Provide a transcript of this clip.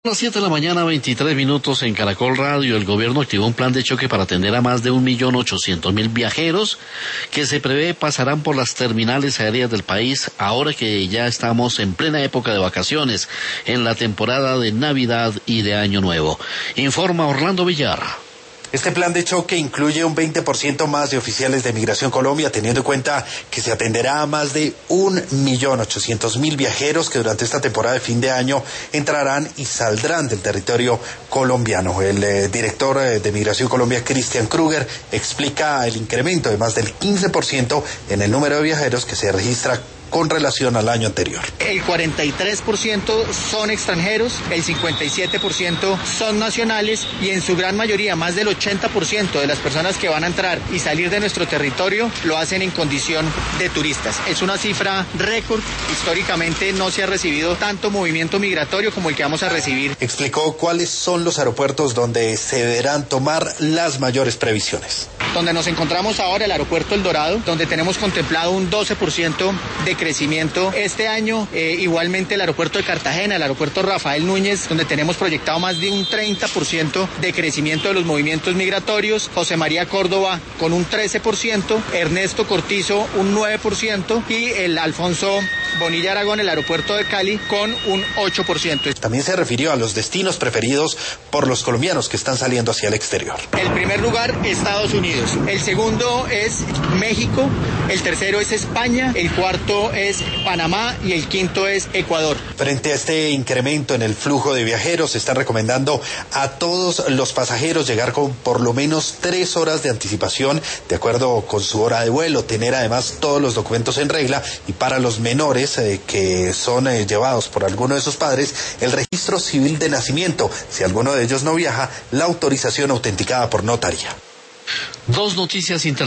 A las 7 de la mañana, 23 minutos en Caracol Radio. El gobierno activó un plan de choque para atender a más de 1.800.000 viajeros que se prevé pasarán por las terminales aéreas del país ahora que ya estamos en plena época de vacaciones, en la temporada de Navidad y de Año Nuevo. Informa Orlando Villar. Este plan de choque incluye un 20% más de oficiales de Migración Colombia, teniendo en cuenta que se atenderá a más de 1.800.000 viajeros que durante esta temporada de fin de año entrarán y saldrán del territorio colombiano. El director de Migración Colombia, Cristian Kruger, explica el incremento de más del 15% en el número de viajeros que se registra con relación al año anterior. El 43% son extranjeros, el 57% son nacionales y en su gran mayoría, más del 80% de las personas que van a entrar y salir de nuestro territorio lo hacen en condición de turistas. Es una cifra récord. Históricamente no se ha recibido tanto movimiento migratorio como el que vamos a recibir. Explicó cuáles son los aeropuertos donde se deberán tomar las mayores previsiones. Donde nos encontramos ahora, el aeropuerto El Dorado, donde tenemos contemplado un 12% de crecimiento este año. Igualmente el aeropuerto de Cartagena, el aeropuerto Rafael Núñez, donde tenemos proyectado más de un 30% de crecimiento de los movimientos migratorios. José María Córdoba con un 13%, Ernesto Cortizo un 9% y el Alfonso Bonilla Aragón, el aeropuerto de Cali, con un 8%. También se refirió a los destinos preferidos por los colombianos que están saliendo hacia el exterior. El primer lugar, Estados Unidos. El segundo es México. El tercero es España. El cuarto es Panamá y el quinto es Ecuador. Frente a este incremento en el flujo de viajeros, se está recomendando a todos los pasajeros llegar con por lo menos 3 horas de anticipación, de acuerdo con su hora de vuelo, tener además todos los documentos en regla y para los menores que son llevados por alguno de sus padres, el registro civil de nacimiento. Si alguno de ellos no viaja, la autorización autenticada por notaría. Dos noticias